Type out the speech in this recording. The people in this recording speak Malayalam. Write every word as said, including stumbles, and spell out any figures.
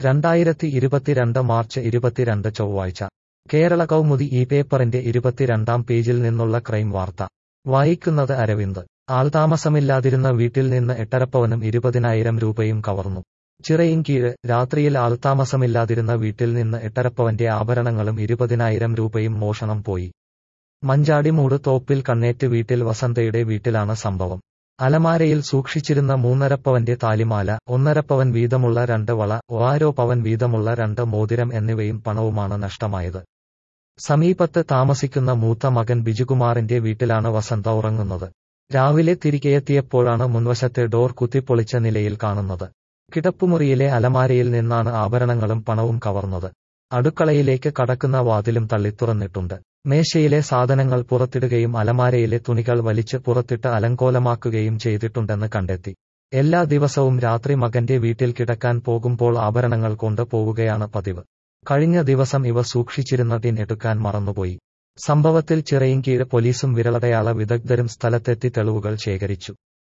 രണ്ടായിരത്തി ഇരുപത്തിരണ്ട് മാർച്ച് ഇരുപത്തിരണ്ട് ചൊവ്വാഴ്ച കേരള കൗമുദി ഈ പേപ്പറിന്റെ ഇരുപത്തിരണ്ടാം പേജിൽ നിന്നുള്ള ക്രൈം വാർത്ത വായിക്കുന്നത് അരവിന്ദ്. ആൾതാമസമില്ലാതിരുന്ന വീട്ടിൽ നിന്ന് എട്ടരപ്പവനും ഇരുപതിനായിരം രൂപയും കവർന്നു. ചിറയിൻകീഴ് രാത്രിയിൽ ആൾതാമസമില്ലാതിരുന്ന വീട്ടിൽ നിന്ന് എട്ടരപ്പവന്റെ ആഭരണങ്ങളും ഇരുപതിനായിരം രൂപയും മോഷണം പോയി. മഞ്ചാടിമൂട് തോപ്പിൽ കണ്ണേറ്റ് വീട്ടിൽ വസന്തയുടെ വീട്ടിലാണ് സംഭവം. അലമാരയിൽ സൂക്ഷിച്ചിരുന്ന മൂന്നരപ്പവന്റെ താലിമാല, ഒന്നരപ്പവൻ വീതമുള്ള രണ്ട് വള, ഓരോ പവൻ വീതമുള്ള രണ്ട് മോതിരം എന്നിവയും പണവുമാണ് നഷ്ടമായത്. സമീപത്ത് താമസിക്കുന്ന മൂത്ത മകൻ ബിജുകുമാറിന്റെ വീട്ടിലാണ് വസന്ത ഉറങ്ങുന്നത്. രാവിലെ തിരികെയെത്തിയപ്പോഴാണ് മുൻവശത്തെ ഡോർ കുത്തിപ്പൊളിച്ച നിലയിൽ കാണുന്നത്. കിടപ്പുമുറിയിലെ അലമാരയിൽ നിന്നാണ് ആഭരണങ്ങളും പണവും കവർന്നത്. അടുക്കളയിലേക്ക് കടക്കുന്ന വാതിലും തള്ളിത്തുറന്നിട്ടുണ്ട്. മേശയിലെ സാധനങ്ങൾ പുറത്തിടുകയും അലമാരയിലെ തുണികൾ വലിച്ച് പുറത്തിട്ട് അലങ്കോലമാക്കുകയും ചെയ്തിട്ടുണ്ടെന്ന് കണ്ടെത്തി. എല്ലാ ദിവസവും രാത്രി മകന്റെ വീട്ടിൽ കിടക്കാൻ പോകുമ്പോൾ ആഭരണങ്ങൾ കൊണ്ട് പോവുകയാണ് പതിവ്. കഴിഞ്ഞ ദിവസം ഇവ സൂക്ഷിച്ചിരുന്ന ടിൻ എടുക്കാൻ മറന്നുപോയി. സംഭവത്തിൽ ചിറയിൻകീഴ് പോലീസും വിരലടയാള വിദഗ്ധരും സ്ഥലത്തെത്തി തെളിവുകൾ ശേഖരിച്ചു.